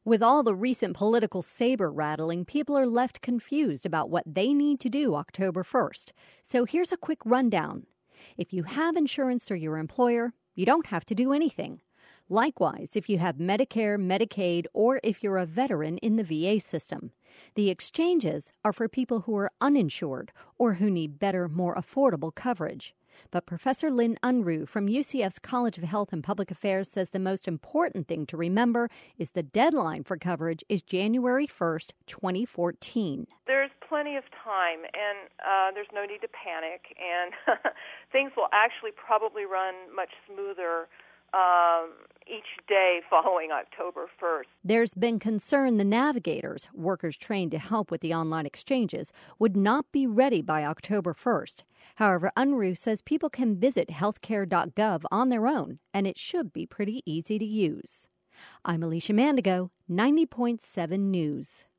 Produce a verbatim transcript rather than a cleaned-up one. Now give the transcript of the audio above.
With all the recent political saber rattling, people are left confused about what they need to do October first. So here's a quick rundown. If you have insurance through your employer, you don't have to do anything. Likewise, if you have Medicare, Medicaid, or if you're a veteran in the V A system. The exchanges are for people who are uninsured or who need better, more affordable coverage. But Professor Lynn Unruh from U C F's College of Health and Public Affairs says the most important thing to remember is the deadline for coverage is January first, twenty fourteen. There's plenty of time, and uh, there's no need to panic, and things will actually probably run much smoother Um, each day following October first. There's been concern the navigators, workers trained to help with the online exchanges, would not be ready by October first. However, Unruh says people can visit healthcare dot gov on their own, and it should be pretty easy to use. I'm Alicia Mandigo, ninety point seven News.